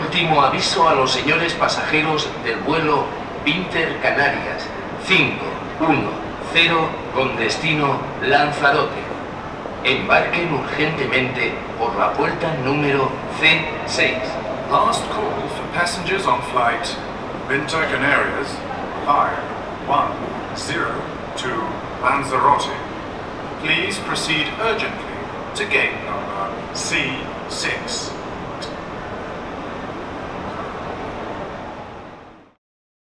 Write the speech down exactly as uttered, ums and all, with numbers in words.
Último aviso a los señores pasajeros del vuelo Pinter Canarias cinco uno cero con destino Lanzarote. Embarquen urgentemente por la puerta número C seis. Last call for passengers on flight Pinter Canarias five one zero to Lanzarote. Please proceed urgently to gate number C six.